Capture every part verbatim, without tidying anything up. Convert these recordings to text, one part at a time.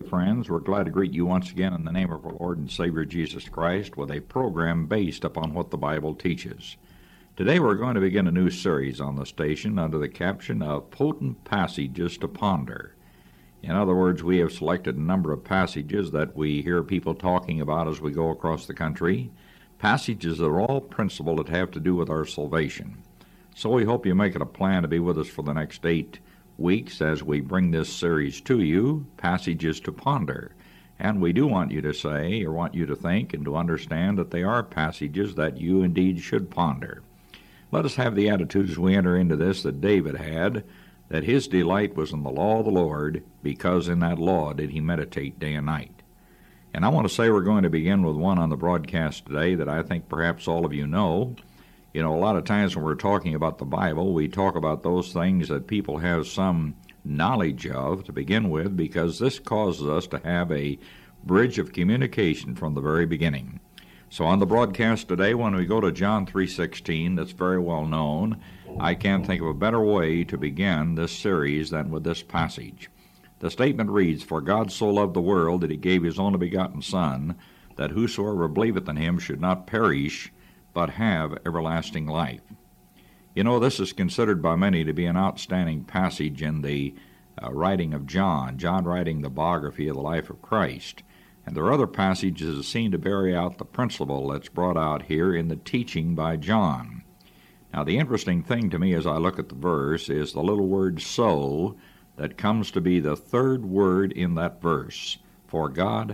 friends. We're glad to greet you once again in the name of our Lord and Savior Jesus Christ with a program based upon what the Bible teaches. Today we're going to begin a new series on the station under the caption of Potent Passages to Ponder. In other words, we have selected a number of passages that we hear people talking about as we go across the country, passages that are all principal that have to do with our salvation. So we hope you make it a plan to be with us for the next eight weeks as we bring this series to you, Passages to Ponder. And we do want you to say, or want you to think, and to understand that they are passages that you indeed should ponder. Let us have the attitude as we enter into this that David had, that his delight was in the law of the Lord, because in that law did he meditate day and night. And I want to say we're going to begin with one on the broadcast today that I think perhaps all of you know. You know, a lot of times when we're talking about the Bible, we talk about those things that people have some knowledge of to begin with, because this causes us to have a bridge of communication from the very beginning. So on the broadcast today, when we go to John three sixteen, that's very well known, I can't think of a better way to begin this series than with this passage. The statement reads, "For God so loved the world that he gave his only begotten Son, that whosoever believeth in him should not perish, but have everlasting life." You know, this is considered by many to be an outstanding passage in the uh, writing of John, John writing the biography of the life of Christ. And there are other passages that seem to bear out the principle that's brought out here in the teaching by John. Now, the interesting thing to me as I look at the verse is the little word "so" that comes to be the third word in that verse. For God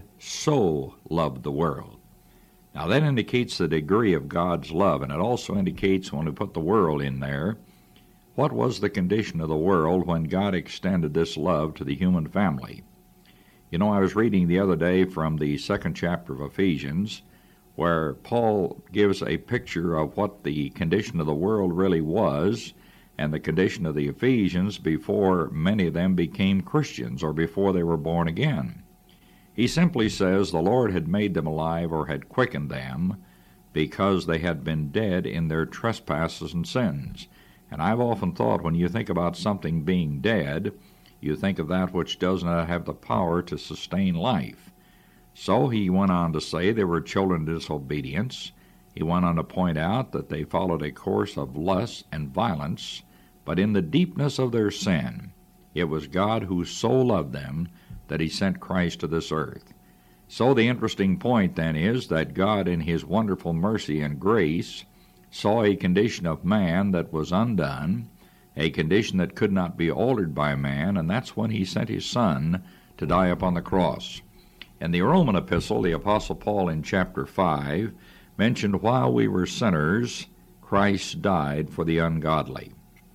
so loved the world. Now, that indicates the degree of God's love, and it also indicates, when we put the world in there, what was the condition of the world when God extended this love to the human family. You know, I was reading the other day from the second chapter of Ephesians, where Paul gives a picture of what the condition of the world really was, and the condition of the Ephesians before many of them became Christians, or before they were born again. He simply says the Lord had made them alive, or had quickened them, because they had been dead in their trespasses and sins. And I've often thought, when you think about something being dead, you think of that which does not have the power to sustain life. So he went on to say they were children of disobedience. He went on to point out that they followed a course of lust and violence, but in the deepness of their sin, it was God who so loved them that he sent Christ to this earth. So the interesting point then is that God, in his wonderful mercy and grace, saw a condition of man that was undone, a condition that could not be altered by man, and that's when he sent his Son to die upon the cross. In the Roman epistle, the Apostle Paul in chapter five mentioned, while we were sinners, Christ died for the ungodly.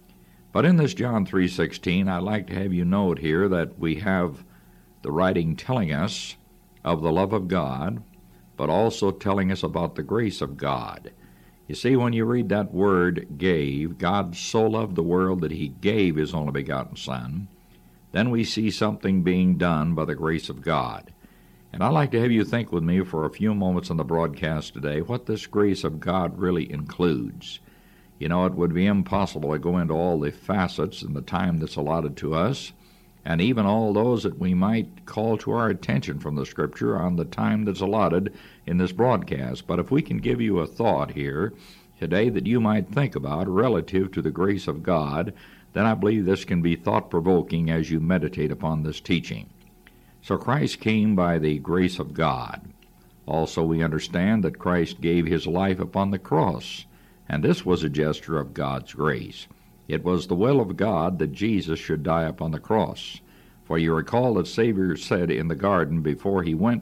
But in this John three sixteen, I'd like to have you note here that we have the writing telling us of the love of God, but also telling us about the grace of God. You see, when you read that word "gave," God so loved the world that he gave his only begotten Son, then we see something being done by the grace of God. And I'd like to have you think with me for a few moments on the broadcast today what this grace of God really includes. You know, it would be impossible to go into all the facets in the time that's allotted to us, and even all those that we might call to our attention from the Scripture on the time that's allotted in this broadcast. But if we can give you a thought here today that you might think about relative to the grace of God, then I believe this can be thought-provoking as you meditate upon this teaching. So Christ came by the grace of God. Also, we understand that Christ gave his life upon the cross, and this was a gesture of God's grace. It was the will of God that Jesus should die upon the cross. For you recall that Savior said in the garden before he went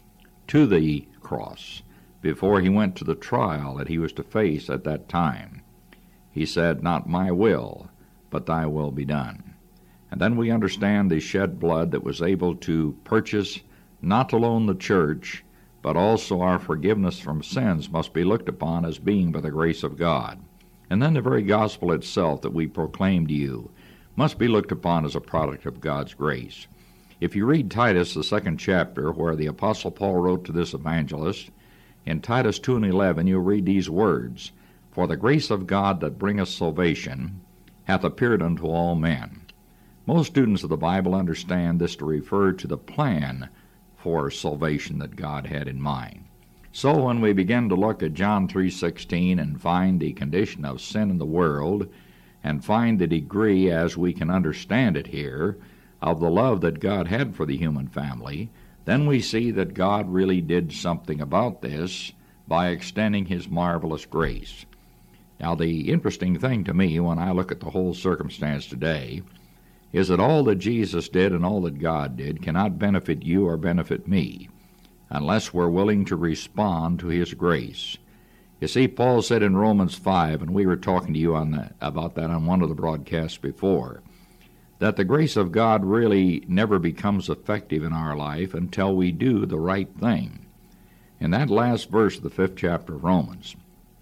to the cross, before he went to the trial that he was to face at that time, he said, "Not my will, but thy will be done." And then we understand the shed blood that was able to purchase not alone the church, but also our forgiveness from sins must be looked upon as being by the grace of God. And then the very gospel itself that we proclaim to you must be looked upon as a product of God's grace. If you read Titus, the second chapter, where the Apostle Paul wrote to this evangelist, in Titus two and eleven, you'll read these words, "For the grace of God that bringeth salvation hath appeared unto all men." Most students of the Bible understand this to refer to the plan for salvation that God had in mind. So when we begin to look at John three sixteen and find the condition of sin in the world, and find the degree, as we can understand it here, of the love that God had for the human family, then we see that God really did something about this by extending his marvelous grace. Now, the interesting thing to me when I look at the whole circumstance today is that all that Jesus did and all that God did cannot benefit you or benefit me unless we're willing to respond to his grace. You see, Paul said in Romans five, and we were talking to you on that, about that on one of the broadcasts before, that the grace of God really never becomes effective in our life until we do the right thing. In that last verse of the fifth chapter of Romans,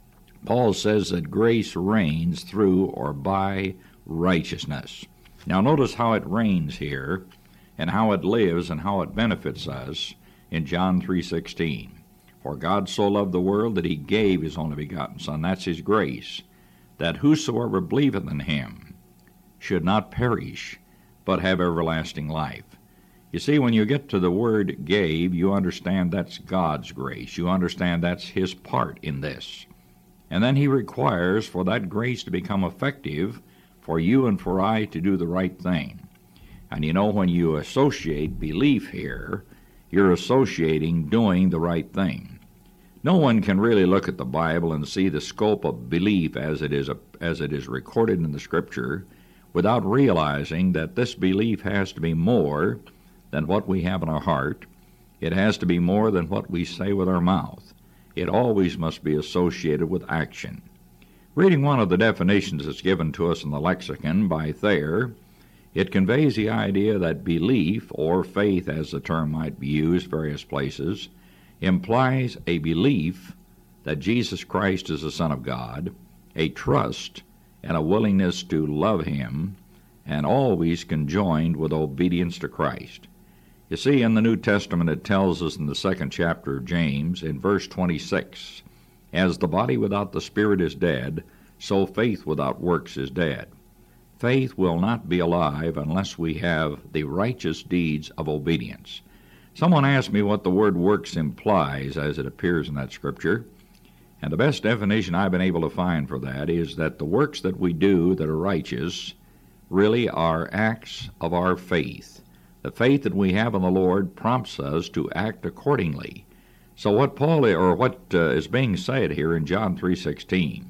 Paul says that grace reigns through or by righteousness. Now notice how it reigns here, and how it lives, and how it benefits us in John three sixteen. For God so loved the world that he gave his only begotten Son, that's his grace, that whosoever believeth in him should not perish, but have everlasting life. You see, when you get to the word gave, you understand that's God's grace. You understand that's his part in this. And then he requires for that grace to become effective for you and for I to do the right thing. And you know, when you associate belief here, you're associating doing the right thing. No one can really look at the Bible and see the scope of belief as it is a, as it is recorded in the Scripture without realizing that this belief has to be more than what we have in our heart. It has to be more than what we say with our mouth. It always must be associated with action. Reading one of the definitions that's given to us in the lexicon by Thayer, it conveys the idea that belief, or faith as the term might be used various places, implies a belief that Jesus Christ is the Son of God, a trust and a willingness to love him, and always conjoined with obedience to Christ. You see, in the New Testament it tells us in the second chapter of James, in verse twenty-six, as the body without the spirit is dead, so faith without works is dead. Faith will not be alive unless we have the righteous deeds of obedience. Someone asked me what the word works implies as it appears in that scripture, and the best definition I've been able to find for that is that the works that we do that are righteous really are acts of our faith. The faith that we have in the Lord prompts us to act accordingly. So what Paul, or what uh, is being said here in John three sixteen,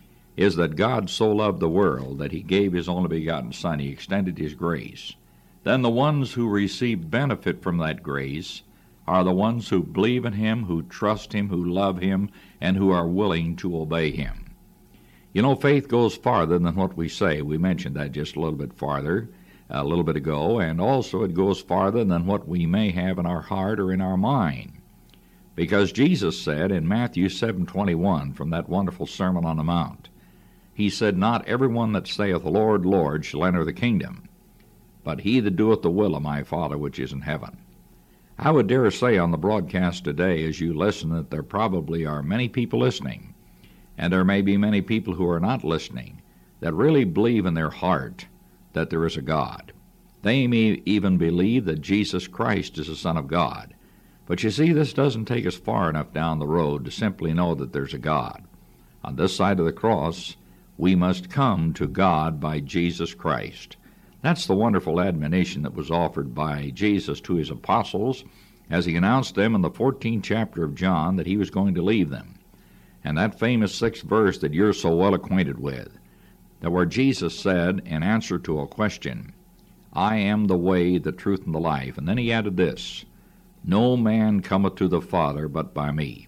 is that God so loved the world that he gave his only begotten Son. He extended his grace. Then the ones who receive benefit from that grace are the ones who believe in him, who trust him, who love him, and who are willing to obey him. You know, faith goes farther than what we say. We mentioned that just a little bit farther, a little bit ago, and also it goes farther than what we may have in our heart or in our mind. Because Jesus said in Matthew seven twenty-one, from that wonderful Sermon on the Mount, he said, "Not every one that saith, Lord, Lord, shall enter the kingdom, but he that doeth the will of my Father which is in heaven." I would dare say on the broadcast today as you listen that there probably are many people listening, and there may be many people who are not listening, that really believe in their heart that there is a God. They may even believe that Jesus Christ is the Son of God. But you see, this doesn't take us far enough down the road to simply know that there's a God. On this side of the cross, we must come to God by Jesus Christ. That's the wonderful admonition that was offered by Jesus to his apostles as he announced them in the fourteenth chapter of John that he was going to leave them. And that famous sixth verse that you're so well acquainted with, that where Jesus said in answer to a question, "I am the way, the truth, and the life," and then he added this, "No man cometh to the Father but by me."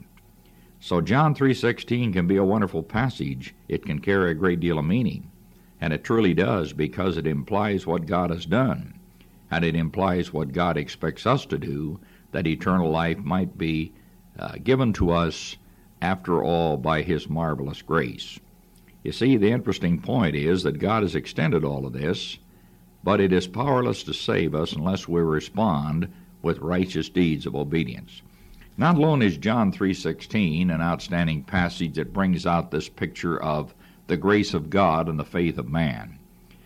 So John three sixteen can be a wonderful passage. It can carry a great deal of meaning. And it truly does, because it implies what God has done. And it implies what God expects us to do, that eternal life might be uh, given to us, after all, by his marvelous grace. You see, the interesting point is that God has extended all of this, but it is powerless to save us unless we respond with righteous deeds of obedience. Not alone is John three sixteen an outstanding passage that brings out this picture of the grace of God and the faith of man,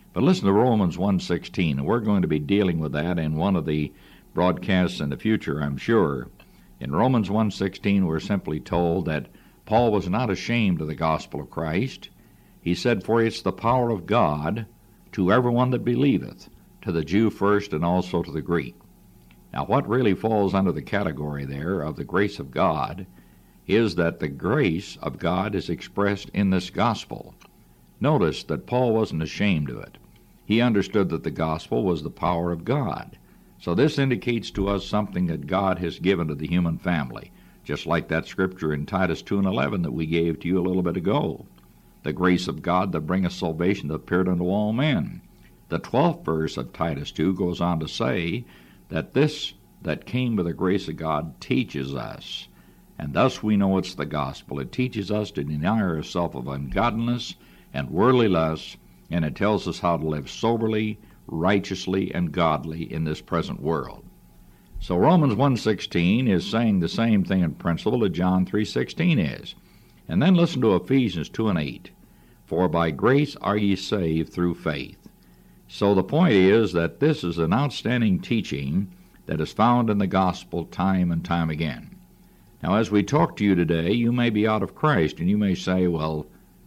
But listen to Romans one sixteen, and we're going to be dealing with that in one of the broadcasts in the future, I'm sure. In Romans one sixteen, we're simply told that Paul was not ashamed of the gospel of Christ. He said, "For it's the power of God to everyone that believeth, to the Jew first and also to the Greek." Now, what really falls under the category there of the grace of God is that the grace of God is expressed in this gospel. Notice that Paul wasn't ashamed of it. He understood that the gospel was the power of God. So this indicates to us something that God has given to the human family, just like that scripture in Titus two and eleven that we gave to you a little bit ago. The grace of God that bringeth salvation that appeared unto all men. The twelfth verse of Titus two goes on to say that this that came by the grace of God teaches us, and thus we know it's the gospel. It teaches us to deny ourselves of ungodliness and worldly lusts, and it tells us how to live soberly, righteously, and godly in this present world. So Romans one sixteen is saying the same thing in principle that John three sixteen is. And then listen to Ephesians two and eight. "For by grace are ye saved through faith." So the point is that this is an outstanding teaching that is found in the gospel time and time again. Now, as we talk to you today, you may be out of Christ, and you may say, well,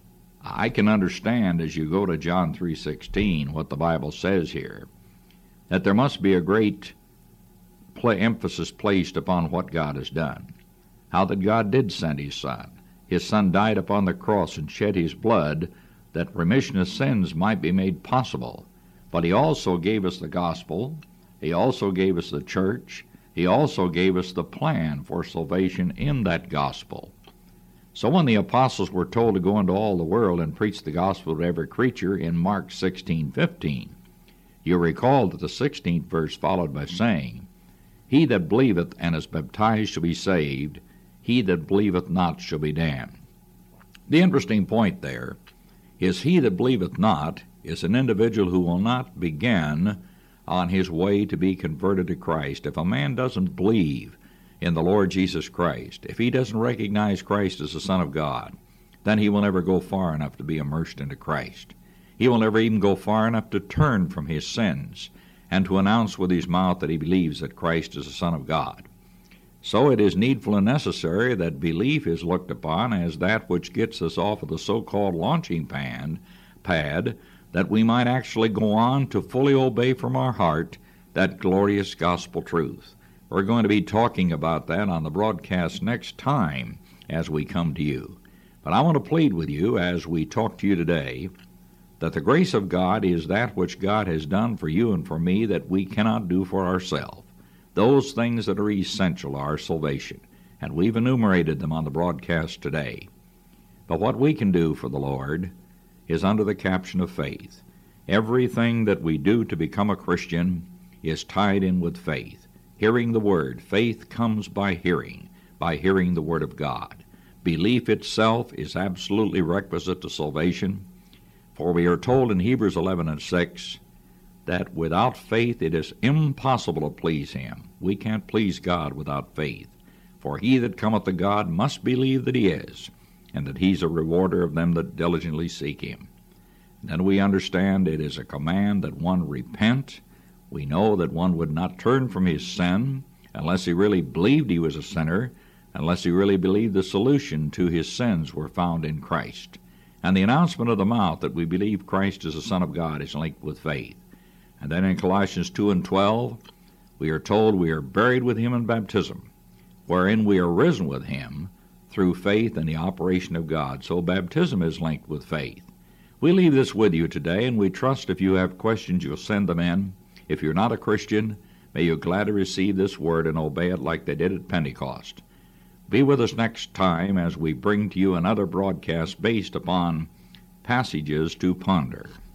I can understand as you go to John three sixteen what the Bible says here, that there must be a great play, emphasis placed upon what God has done, how that God did send His Son. His Son died upon the cross and shed His blood that remission of sins might be made possible. But He also gave us the gospel. He also gave us the church. He also gave us the plan for salvation in that gospel. So when the apostles were told to go into all the world and preach the gospel to every creature in Mark sixteen fifteen, you recall that the sixteenth verse followed by saying, "He that believeth and is baptized shall be saved, he that believeth not shall be damned." The interesting point there is he that believeth not is an individual who will not begin on his way to be converted to Christ. If a man doesn't believe in the Lord Jesus Christ, if he doesn't recognize Christ as the Son of God, then he will never go far enough to be immersed into Christ. He will never even go far enough to turn from his sins and to announce with his mouth that he believes that Christ is the Son of God. So it is needful and necessary that belief is looked upon as that which gets us off of the so-called launching pan, pad, that we might actually go on to fully obey from our heart that glorious gospel truth. We're going to be talking about that on the broadcast next time as we come to you. But I want to plead with you as we talk to you today that the grace of God is that which God has done for you and for me that we cannot do for ourselves. Those things that are essential are our salvation, and we've enumerated them on the broadcast today. But what we can do for the Lord is under the caption of faith. Everything that we do to become a Christian is tied in with faith. Hearing the Word. Faith comes by hearing, by hearing the Word of God. Belief itself is absolutely requisite to salvation, for we are told in Hebrews eleven and six that without faith it is impossible to please Him. We can't please God without faith. For he that cometh to God must believe that He is, and that He's a rewarder of them that diligently seek Him. Then we understand it is a command that one repent. We know that one would not turn from his sin unless he really believed he was a sinner, unless he really believed the solution to his sins were found in Christ. And the announcement of the mouth that we believe Christ is the Son of God is linked with faith. And then in Colossians two and twelve, we are told we are buried with Him in baptism, wherein we are risen with Him through faith in the operation of God. So baptism is linked with faith. We leave this with you today, and we trust if you have questions, you'll send them in. If you're not a Christian, may you gladly receive this word and obey it like they did at Pentecost. Be with us next time as we bring to you another broadcast based upon passages to ponder.